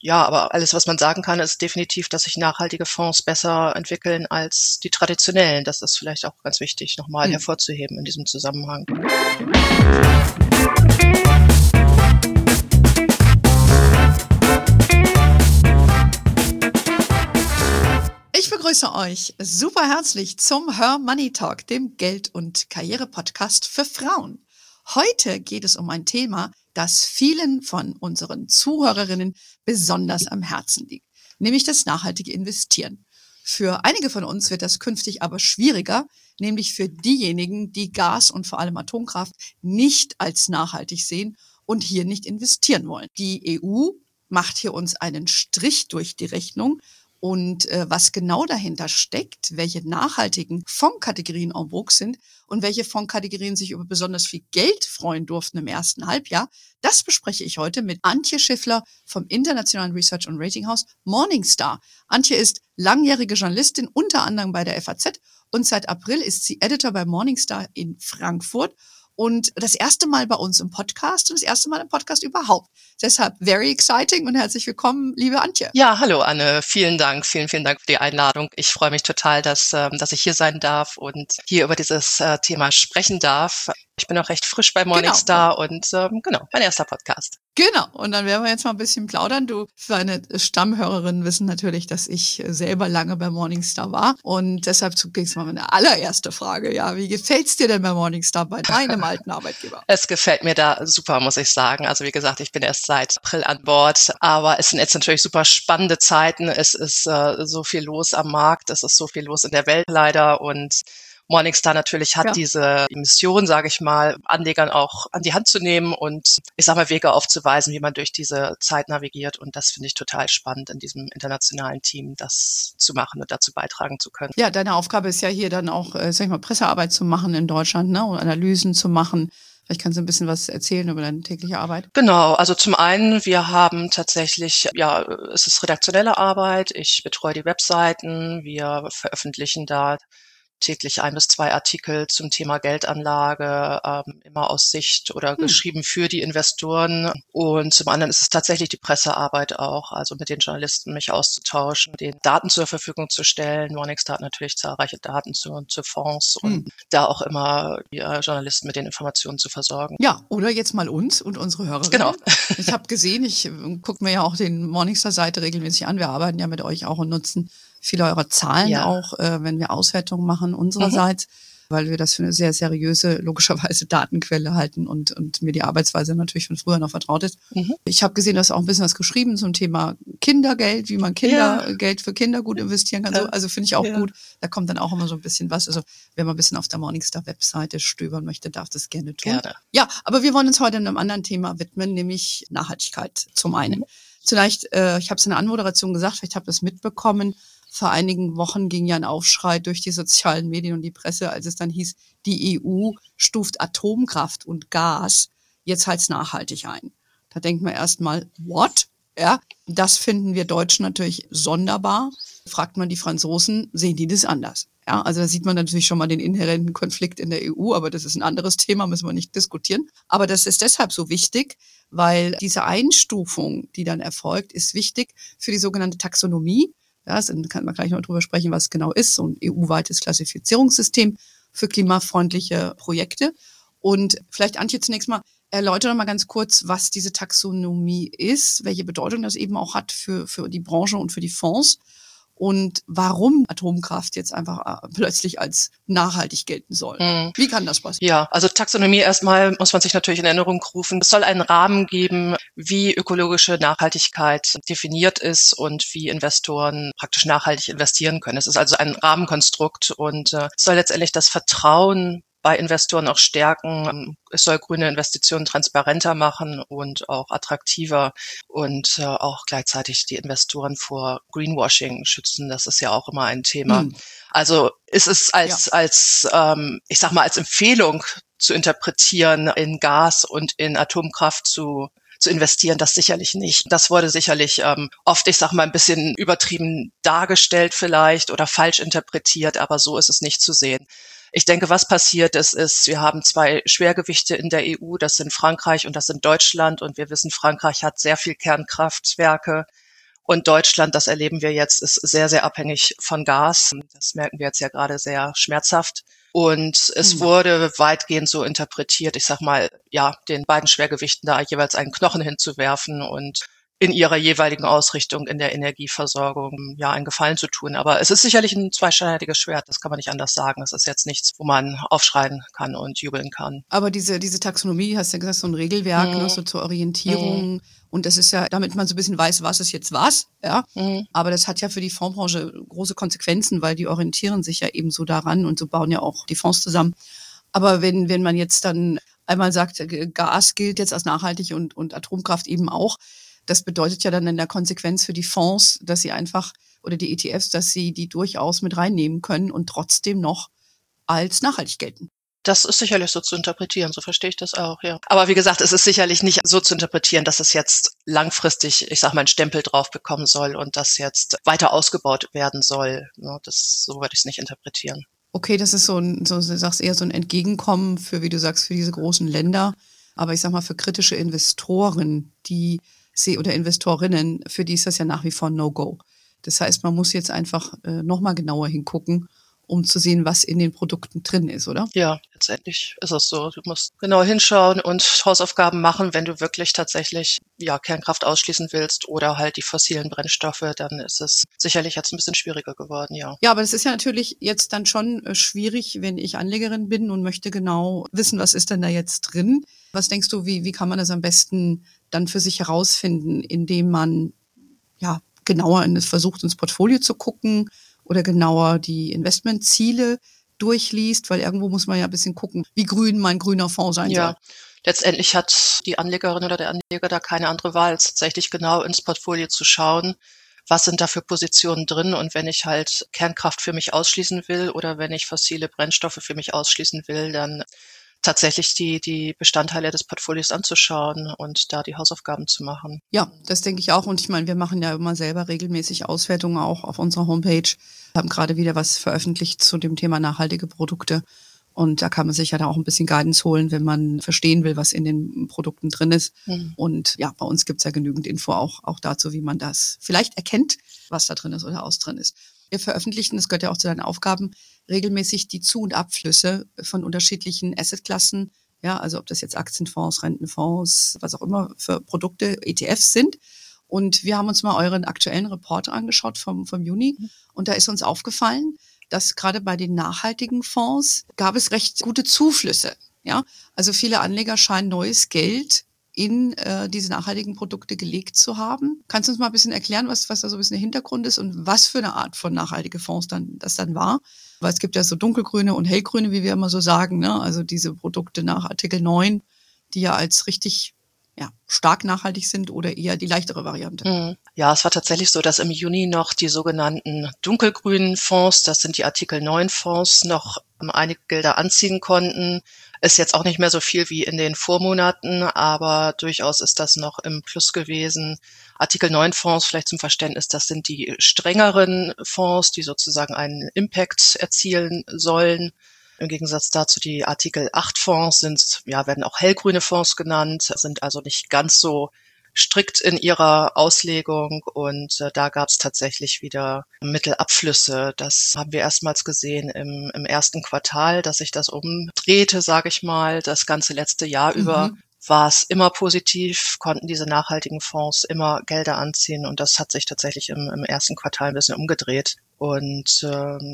Ja, aber alles, was man sagen kann, ist definitiv, dass sich nachhaltige Fonds besser entwickeln als die traditionellen. Das ist vielleicht auch ganz wichtig, nochmal hervorzuheben in diesem Zusammenhang. Ich begrüße euch super herzlich zum Her Money Talk, dem Geld- und Karriere-Podcast für Frauen. Heute geht es um ein Thema, das vielen von unseren Zuhörerinnen besonders am Herzen liegt, nämlich das nachhaltige Investieren. Für einige von uns wird das künftig aber schwieriger, nämlich für diejenigen, die Gas und vor allem Atomkraft nicht als nachhaltig sehen und hier nicht investieren wollen. Die EU macht hier uns einen Strich durch die Rechnung. Und was genau dahinter steckt, welche nachhaltigen Fondskategorien en vogue sind und welche Fondskategorien sich über besonders viel Geld freuen durften im ersten Halbjahr, das bespreche ich heute mit Antje Schiffler vom internationalen Research- und Ratinghaus Morningstar. Antje ist langjährige Journalistin, unter anderem bei der FAZ, und seit April ist sie Editor bei Morningstar in Frankfurt. Und das erste Mal bei uns im Podcast und das erste Mal im Podcast überhaupt. Deshalb very exciting und herzlich willkommen, liebe Antje. Ja, hallo Anne, vielen Dank für die Einladung. Ich freue mich total, dass ich hier sein darf und hier über dieses Thema sprechen darf. Ich bin auch recht frisch bei Morningstar und mein erster Podcast. Genau, und dann werden wir jetzt mal ein bisschen plaudern. Deine Stammhörerinnen wissen natürlich, dass ich selber lange bei Morningstar war. Und deshalb zunächst mal meine allererste Frage. Ja, wie gefällt's dir denn bei Morningstar, bei deinem alten Arbeitgeber? Es gefällt mir da super, muss ich sagen. Also wie gesagt, ich bin erst seit April an Bord. Aber es sind jetzt natürlich super spannende Zeiten. Es ist so viel los am Markt. Es ist so viel los in der Welt leider. Und Morningstar natürlich hat diese Mission, sage ich mal, Anlegern auch an die Hand zu nehmen und ich sage mal Wege aufzuweisen, wie man durch diese Zeit navigiert. Und das finde ich total spannend, in diesem internationalen Team das zu machen und dazu beitragen zu können. Ja, deine Aufgabe ist ja hier dann auch, sag ich mal, Pressearbeit zu machen in Deutschland, ne, und Analysen zu machen. Vielleicht kannst du ein bisschen was erzählen über deine tägliche Arbeit. Genau, also zum einen, wir haben tatsächlich, es ist redaktionelle Arbeit. Ich betreue die Webseiten. Wir veröffentlichen da täglich 1 bis 2 Artikel zum Thema Geldanlage, immer aus Sicht oder geschrieben für die Investoren. Und zum anderen ist es tatsächlich die Pressearbeit auch, also mit den Journalisten mich auszutauschen, den Daten zur Verfügung zu stellen. Morningstar hat natürlich zahlreiche Daten zu Fonds und da auch immer die Journalisten mit den Informationen zu versorgen. Ja, oder jetzt mal uns und unsere Hörerinnen. Genau. Ich habe gesehen, ich gucke mir ja auch den Morningstar-Seite regelmäßig an. Wir arbeiten ja mit euch auch und nutzen viele eurer Zahlen auch, wenn wir Auswertungen machen unsererseits, weil wir das für eine sehr seriöse, logischerweise Datenquelle halten und mir die Arbeitsweise natürlich von früher noch vertraut ist. Ich habe gesehen, du hast auch ein bisschen was geschrieben zum Thema Kindergeld, wie man Geld für Kinder gut investieren kann. Also finde ich auch gut. Da kommt dann auch immer so ein bisschen was. Also wer mal ein bisschen auf der Morningstar-Webseite stöbern möchte, darf das gerne tun. Gerne. Ja, aber wir wollen uns heute einem anderen Thema widmen, nämlich Nachhaltigkeit zum einen. Vielleicht, ich habe es in der Anmoderation gesagt, vielleicht habt ihr es mitbekommen, vor einigen Wochen ging ja ein Aufschrei durch die sozialen Medien und die Presse, als es dann hieß, die EU stuft Atomkraft und Gas jetzt als nachhaltig ein. Da denkt man erstmal, what? Ja, das finden wir Deutschen natürlich sonderbar. Fragt man die Franzosen, sehen die das anders? Ja, also da sieht man natürlich schon mal den inhärenten Konflikt in der EU, aber das ist ein anderes Thema, müssen wir nicht diskutieren. Aber das ist deshalb so wichtig, weil diese Einstufung, die dann erfolgt, ist wichtig für die sogenannte Taxonomie. Ja, dann kann man gleich noch drüber sprechen, was es genau ist, so ein EU-weites Klassifizierungssystem für klimafreundliche Projekte. Und vielleicht, Antje, zunächst mal, erläutere mal ganz kurz, was diese Taxonomie ist, welche Bedeutung das eben auch hat für die Branche und für die Fonds und warum Atomkraft jetzt einfach plötzlich als nachhaltig gelten soll. Wie kann das passieren? Ja, also Taxonomie erstmal muss man sich natürlich in Erinnerung rufen. Es soll einen Rahmen geben, wie ökologische Nachhaltigkeit definiert ist und wie Investoren praktisch nachhaltig investieren können. Es ist also ein Rahmenkonstrukt und es soll letztendlich das Vertrauen bei Investoren auch stärken. Es soll grüne Investitionen transparenter machen und auch attraktiver und auch gleichzeitig die Investoren vor Greenwashing schützen. Das ist ja auch immer ein Thema. Also ist es als ich sag mal, als Empfehlung zu interpretieren, in Gas und in Atomkraft zu investieren, das sicherlich nicht. Das wurde sicherlich oft, ich sag mal, ein bisschen übertrieben dargestellt vielleicht oder falsch interpretiert, aber so ist es nicht zu sehen. Ich denke, was passiert ist, wir haben 2 Schwergewichte in der EU, das sind Frankreich und das sind Deutschland und wir wissen, Frankreich hat sehr viel Kernkraftwerke. Und Deutschland, das erleben wir jetzt, ist sehr, sehr abhängig von Gas. Das merken wir jetzt ja gerade sehr schmerzhaft. Und es wurde weitgehend so interpretiert, ich sag mal, ja, den beiden Schwergewichten da jeweils einen Knochen hinzuwerfen und in ihrer jeweiligen Ausrichtung in der Energieversorgung ja einen Gefallen zu tun. Aber es ist sicherlich ein zweischneidiges Schwert, das kann man nicht anders sagen. Es ist jetzt nichts, wo man aufschreien kann und jubeln kann. Aber diese Taxonomie, hast du ja gesagt, so ein Regelwerk, ne, so zur Orientierung. Und das ist ja, damit man so ein bisschen weiß, was ist jetzt was, ja. Aber das hat ja für die Fondsbranche große Konsequenzen, weil die orientieren sich ja eben so daran und so bauen ja auch die Fonds zusammen. Aber wenn man jetzt dann einmal sagt, Gas gilt jetzt als nachhaltig und Atomkraft eben auch, das bedeutet ja dann in der Konsequenz für die Fonds, dass sie einfach, oder die ETFs, dass sie die durchaus mit reinnehmen können und trotzdem noch als nachhaltig gelten. Das ist sicherlich so zu interpretieren, so verstehe ich das auch, ja. Aber wie gesagt, es ist sicherlich nicht so zu interpretieren, dass es jetzt langfristig, ich sag mal, einen Stempel drauf bekommen soll und das jetzt weiter ausgebaut werden soll. So würde ich es nicht interpretieren. Okay, das ist du sagst eher so ein Entgegenkommen für, wie du sagst, für diese großen Länder. Aber ich sag mal, für kritische Investoren, oder Investorinnen, für die ist das ja nach wie vor No-Go. Das heißt, man muss jetzt einfach nochmal genauer hingucken, um zu sehen, was in den Produkten drin ist, oder? Ja, letztendlich ist es so. Du musst genau hinschauen und Hausaufgaben machen, wenn du wirklich tatsächlich Kernkraft ausschließen willst oder halt die fossilen Brennstoffe, dann ist es sicherlich jetzt ein bisschen schwieriger geworden, ja. Ja, aber das ist ja natürlich jetzt dann schon schwierig, wenn ich Anlegerin bin und möchte genau wissen, was ist denn da jetzt drin. Was denkst du, wie kann man das am besten dann für sich herausfinden, indem man genauer versucht, ins Portfolio zu gucken oder genauer die Investmentziele durchliest, weil irgendwo muss man ja ein bisschen gucken, wie grün mein grüner Fonds sein soll. Letztendlich hat die Anlegerin oder der Anleger da keine andere Wahl, als tatsächlich genau ins Portfolio zu schauen, was sind da für Positionen drin, und wenn ich halt Kernkraft für mich ausschließen will oder wenn ich fossile Brennstoffe für mich ausschließen will, dann tatsächlich die Bestandteile des Portfolios anzuschauen und da die Hausaufgaben zu machen. Ja, das denke ich auch. Und ich meine, wir machen ja immer selber regelmäßig Auswertungen auch auf unserer Homepage. Wir haben gerade wieder was veröffentlicht zu dem Thema nachhaltige Produkte. Und da kann man sich ja da auch ein bisschen Guidance holen, wenn man verstehen will, was in den Produkten drin ist. Und ja, bei uns gibt's ja genügend Info auch dazu, wie man das vielleicht erkennt, was da drin ist oder aus drin ist. Wir veröffentlichen, das gehört ja auch zu deinen Aufgaben, regelmäßig die Zu- und Abflüsse von unterschiedlichen Assetklassen. Ja, also ob das jetzt Aktienfonds, Rentenfonds, was auch immer für Produkte, ETFs sind. Und wir haben uns mal euren aktuellen Report angeschaut vom Juni. Und da ist uns aufgefallen, dass gerade bei den nachhaltigen Fonds gab es recht gute Zuflüsse. Ja, also viele Anleger scheinen neues Geld in diese nachhaltigen Produkte gelegt zu haben. Kannst du uns mal ein bisschen erklären, was da so ein bisschen der Hintergrund ist und was für eine Art von nachhaltige Fonds das dann war? Weil es gibt ja so dunkelgrüne und hellgrüne, wie wir immer so sagen, ne? Also diese Produkte nach Artikel 9, die ja als richtig stark nachhaltig sind, oder eher die leichtere Variante? Ja, es war tatsächlich so, dass im Juni noch die sogenannten dunkelgrünen Fonds, das sind die Artikel 9 Fonds, noch einige Gelder anziehen konnten. Ist jetzt auch nicht mehr so viel wie in den Vormonaten, aber durchaus ist das noch im Plus gewesen. Artikel 9 Fonds, vielleicht zum Verständnis, das sind die strengeren Fonds, die sozusagen einen Impact erzielen sollen. Im Gegensatz dazu die Artikel 8 Fonds werden auch hellgrüne Fonds genannt, sind also nicht ganz so strikt in ihrer Auslegung, und da gab es tatsächlich wieder Mittelabflüsse. Das haben wir erstmals gesehen im ersten Quartal, dass sich das umdrehte, sage ich mal. Das ganze letzte Jahr über war es immer positiv, konnten diese nachhaltigen Fonds immer Gelder anziehen, und das hat sich tatsächlich im ersten Quartal ein bisschen umgedreht. Und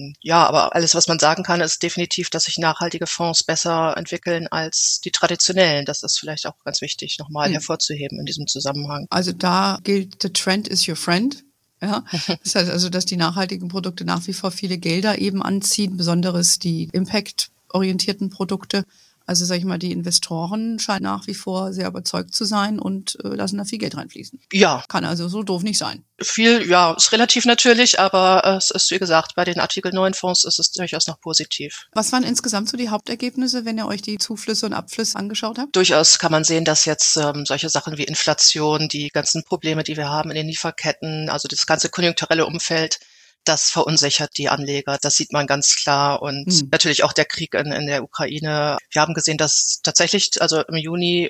aber alles, was man sagen kann, ist definitiv, dass sich nachhaltige Fonds besser entwickeln als die traditionellen. Das ist vielleicht auch ganz wichtig, nochmal hervorzuheben in diesem Zusammenhang. Also da gilt, the trend is your friend. Ja, das heißt also, dass die nachhaltigen Produkte nach wie vor viele Gelder eben anziehen, besonders die impact-orientierten Produkte. Also sag ich mal, die Investoren scheinen nach wie vor sehr überzeugt zu sein und lassen da viel Geld reinfließen. Ja. Kann also so doof nicht sein. Viel, ist relativ natürlich, aber es ist, wie gesagt, bei den Artikel 9 Fonds ist es durchaus noch positiv. Was waren insgesamt so die Hauptergebnisse, wenn ihr euch die Zuflüsse und Abflüsse angeschaut habt? Durchaus kann man sehen, dass jetzt solche Sachen wie Inflation, die ganzen Probleme, die wir haben in den Lieferketten, also das ganze konjunkturelle Umfeld, das verunsichert die Anleger. Das sieht man ganz klar. Und natürlich auch der Krieg in der Ukraine. Wir haben gesehen, dass tatsächlich, also im Juni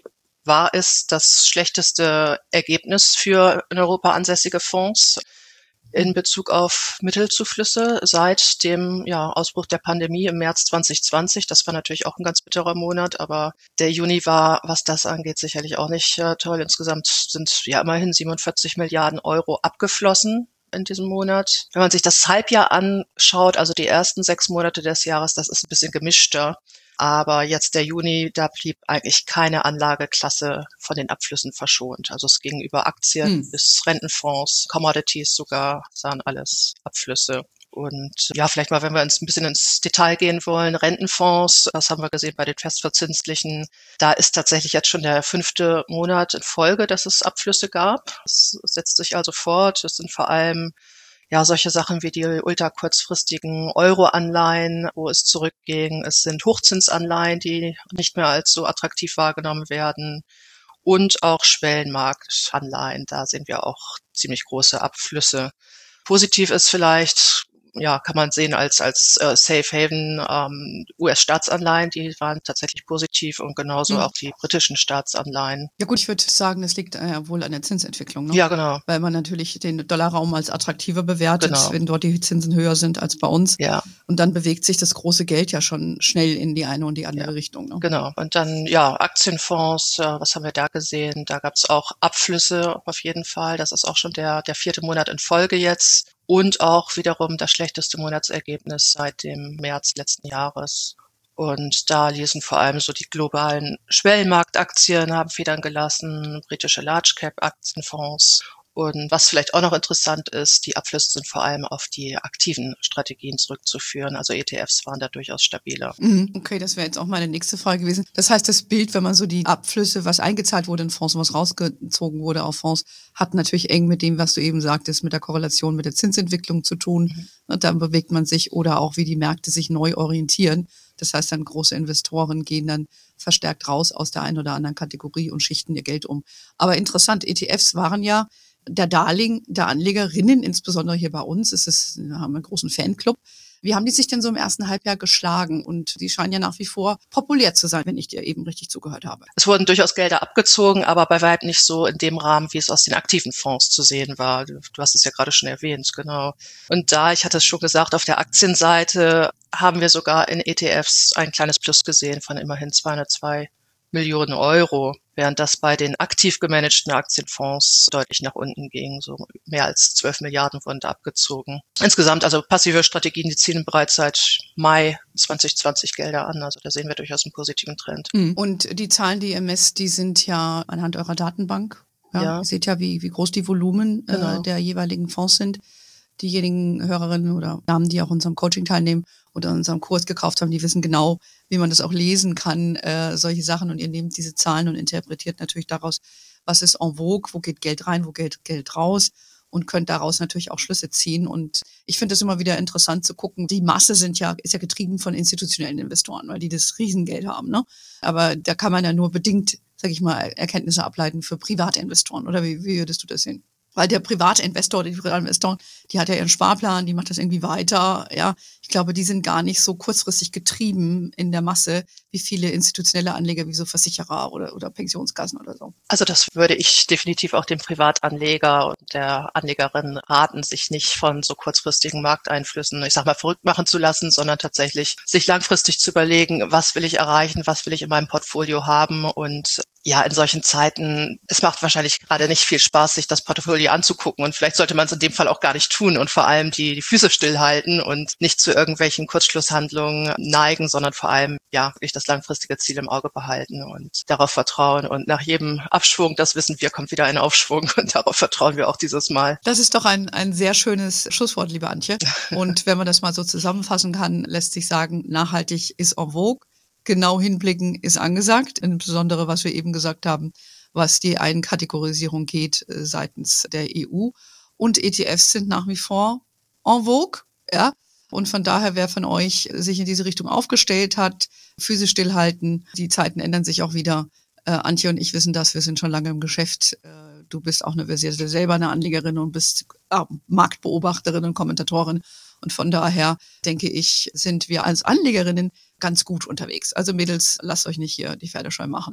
war es das schlechteste Ergebnis für in Europa ansässige Fonds in Bezug auf Mittelzuflüsse seit dem Ausbruch der Pandemie im März 2020. Das war natürlich auch ein ganz bitterer Monat, aber der Juni war, was das angeht, sicherlich auch nicht toll. Insgesamt sind immerhin 47 Milliarden Euro abgeflossen in diesem Monat. Wenn man sich das Halbjahr anschaut, also die ersten 6 Monate des Jahres, das ist ein bisschen gemischter. Aber jetzt der Juni, da blieb eigentlich keine Anlageklasse von den Abflüssen verschont. Also es ging über Aktien bis Rentenfonds, Commodities sogar, sahen alles Abflüsse. Und vielleicht mal, wenn wir uns ein bisschen ins Detail gehen wollen, Rentenfonds, das haben wir gesehen bei den festverzinslichen, da ist tatsächlich jetzt schon der 5. Monat in Folge, dass es Abflüsse gab. Es setzt sich also fort. Es sind vor allem solche Sachen wie die ultrakurzfristigen Euro-Anleihen, wo es zurückging. Es sind Hochzinsanleihen, die nicht mehr als so attraktiv wahrgenommen werden. Und auch Schwellenmarktanleihen. Da sehen wir auch ziemlich große Abflüsse. Positiv ist vielleicht, kann man sehen als Safe Haven US-Staatsanleihen, die waren tatsächlich positiv und genauso auch die britischen Staatsanleihen. Ja gut, ich würde sagen, es liegt wohl an der Zinsentwicklung, ne? Ja, genau. Weil man natürlich den Dollarraum als attraktiver bewertet, Genau. wenn dort die Zinsen höher sind als bei uns. Ja. Und dann bewegt sich das große Geld ja schon schnell in die eine und die andere Richtung, ne? Genau. Und dann, Aktienfonds, was haben wir da gesehen? Da gab es auch Abflüsse auf jeden Fall. Das ist auch schon der 4. Monat in Folge jetzt. Und auch wiederum das schlechteste Monatsergebnis seit dem März letzten Jahres. Und da ließen vor allem so die globalen Schwellenmarktaktien haben Federn gelassen, britische Large-Cap-Aktienfonds. Und was vielleicht auch noch interessant ist, die Abflüsse sind vor allem auf die aktiven Strategien zurückzuführen. Also ETFs waren da durchaus stabiler. Okay, das wäre jetzt auch meine nächste Frage gewesen. Das heißt, das Bild, wenn man so die Abflüsse, was eingezahlt wurde in Fonds und was rausgezogen wurde auf Fonds, hat natürlich eng mit dem, was du eben sagtest, mit der Korrelation mit der Zinsentwicklung zu tun. Und dann bewegt man sich oder auch wie die Märkte sich neu orientieren. Das heißt, dann große Investoren gehen dann verstärkt raus aus der einen oder anderen Kategorie und schichten ihr Geld um. Aber interessant, ETFs waren ja der Darling der Anlegerinnen, insbesondere hier bei uns. Wir haben einen großen Fanclub. Wie haben die sich denn so im ersten Halbjahr geschlagen? Und die scheinen ja nach wie vor populär zu sein, wenn ich dir eben richtig zugehört habe. Es wurden durchaus Gelder abgezogen, aber bei weitem nicht so in dem Rahmen, wie es aus den aktiven Fonds zu sehen war. Du hast es ja gerade schon erwähnt, genau. Und ich hatte es schon gesagt, auf der Aktienseite haben wir sogar in ETFs ein kleines Plus gesehen von immerhin 202 Millionen Euro, während das bei den aktiv gemanagten Aktienfonds deutlich nach unten ging. So mehr als 12 Milliarden wurden da abgezogen. Insgesamt, also passive Strategien, die ziehen bereits seit Mai 2020 Gelder an. Also da sehen wir durchaus einen positiven Trend. Und die Zahlen, die ihr messt, die sind ja anhand eurer Datenbank. Ja. Ihr seht ja, wie groß die Volumen der jeweiligen Fonds sind. Diejenigen Hörerinnen oder Damen, die auch unserem Coaching teilnehmen oder unserem Kurs gekauft haben, die wissen genau, wie man das auch lesen kann, solche Sachen. Und ihr nehmt diese Zahlen und interpretiert natürlich daraus, was ist en vogue, wo geht Geld rein, wo geht Geld raus und könnt daraus natürlich auch Schlüsse ziehen. Und ich finde es immer wieder interessant zu gucken. Die Masse ist ja getrieben von institutionellen Investoren, weil die das Riesengeld haben, ne? Aber da kann man ja nur bedingt, sag ich mal, Erkenntnisse ableiten für Privatinvestoren. Oder wie würdest du das sehen? Weil der Privatinvestor oder die Privatinvestoren, die hat ja ihren Sparplan, die macht das irgendwie weiter, ja. Ich glaube, die sind gar nicht so kurzfristig getrieben in der Masse wie viele institutionelle Anleger, wie so Versicherer oder Pensionskassen oder so. Also das würde ich definitiv auch dem Privatanleger und der Anlegerin raten, sich nicht von so kurzfristigen Markteinflüssen, ich sag mal, verrückt machen zu lassen, sondern tatsächlich sich langfristig zu überlegen, was will ich erreichen, was will ich in meinem Portfolio haben. Und in solchen Zeiten, es macht wahrscheinlich gerade nicht viel Spaß, sich das Portfolio anzugucken, und vielleicht sollte man es in dem Fall auch gar nicht tun und vor allem die Füße stillhalten und nicht zu irgendwelchen Kurzschlusshandlungen neigen, sondern vor allem wirklich das langfristige Ziel im Auge behalten und darauf vertrauen. Und nach jedem Abschwung, das wissen wir, kommt wieder ein Aufschwung, und darauf vertrauen wir auch dieses Mal. Das ist doch ein sehr schönes Schlusswort, liebe Antje. Und wenn man das mal so zusammenfassen kann, lässt sich sagen, nachhaltig ist en vogue. Genau hinblicken ist angesagt, insbesondere was wir eben gesagt haben, was die Einkategorisierung geht seitens der EU. Und ETFs sind nach wie vor en vogue, ja. Und von daher, wer von euch sich in diese Richtung aufgestellt hat, Füße stillhalten, die Zeiten ändern sich auch wieder. Antje und ich wissen das, wir sind schon lange im Geschäft. Du bist auch selber eine Anlegerin und bist Marktbeobachterin und Kommentatorin. Und von daher, denke ich, sind wir als Anlegerinnen ganz gut unterwegs. Also Mädels, lasst euch nicht hier die Pferde scheu machen.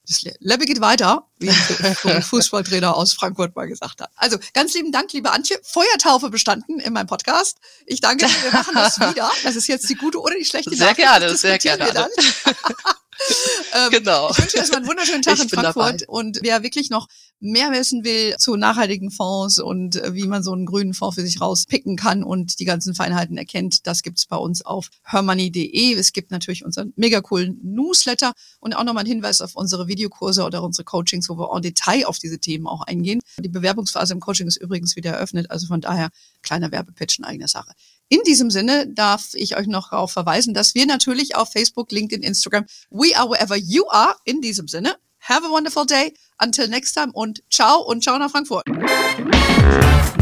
Das Lebe geht weiter, wie ein Fußballtrainer aus Frankfurt mal gesagt hat. Also ganz lieben Dank, liebe Antje. Feuertaufe bestanden in meinem Podcast. Ich danke dir, wir machen das wieder. Das ist jetzt die gute oder die schlechte Nachricht. Sehr gerne. Dann. Genau. Ich wünsche dir erstmal einen wunderschönen Tag in Frankfurt. Dabei. Und wer wirklich noch mehr wissen will zu nachhaltigen Fonds und wie man so einen grünen Fonds für sich rauspicken kann und die ganzen Feinheiten erkennt, das gibt's bei uns auf hermoney.de. Es gibt natürlich unseren mega coolen Newsletter und auch nochmal einen Hinweis auf unsere Videokurse oder unsere Coachings, wo wir en Detail auf diese Themen auch eingehen. Die Bewerbungsphase im Coaching ist übrigens wieder eröffnet, also von daher kleiner Werbepitch in eigener Sache. In diesem Sinne darf ich euch noch darauf verweisen, dass wir natürlich auf Facebook, LinkedIn, Instagram, we are wherever you are. In diesem Sinne, have a wonderful day. Until next time und ciao nach Frankfurt.